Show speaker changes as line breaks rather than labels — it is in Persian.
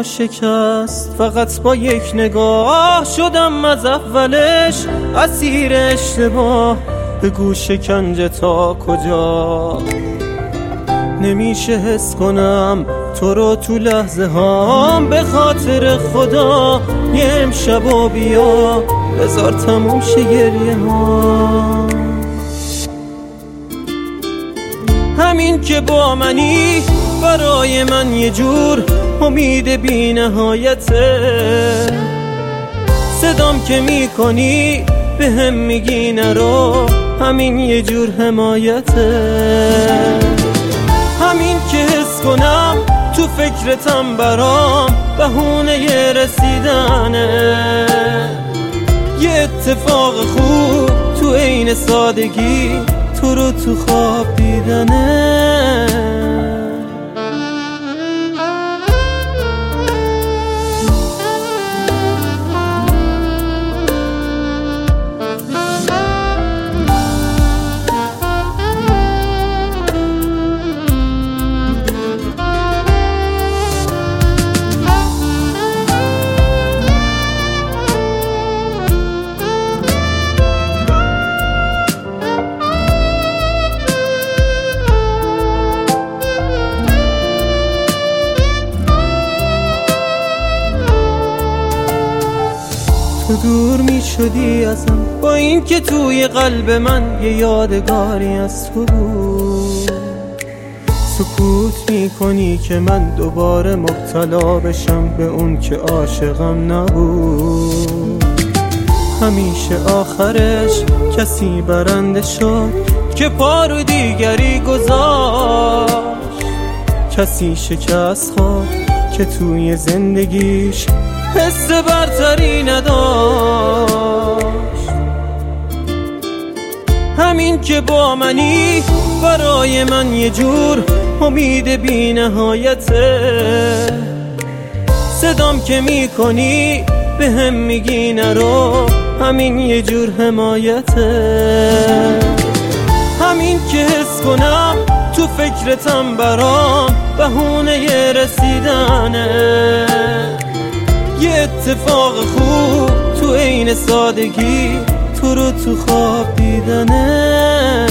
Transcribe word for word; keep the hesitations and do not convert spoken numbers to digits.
شکست، فقط با یک نگاه شدم از اولش اسیر اشتباه. بگو شکنجه تا کجا؟ نمیشه حس کنم تو رو تو لحظه هام. به خاطر خدا یه امشب و بیا بذار تموم شه گریه ها. همین که با منی برای من یه جور امید بی نهایته. صدام که میکنی به هم میگی نرو، همین یه جور حمایته. همین که حس کنم تو فکرتم برام بهونه یه رسیدنه. یه اتفاق خوب تو عین سادگی تو رو تو خواب دیدنه. تو دور می شدی ازم با این که توی قلب من یه یادگاری از تو بود. سکوت می کنی که من دوباره مبتلا بشم به اون که عاشقم نبود. همیشه آخرش کسی برنده شد که پا رو دیگری گذاشت. کسی شکست خورد که توی زندگیش حس برتری نداشت. همین که با منی برای من یه جور امید بی نهایته. صدام که میکنی به هم میگی نرو، همین یه جور حمایته. همین که حس کنم تو فکرتم برام بهونه یه رسیدنه. یه اتفاق خوب تو عین سادگی تو رو تو خواب دیدنه.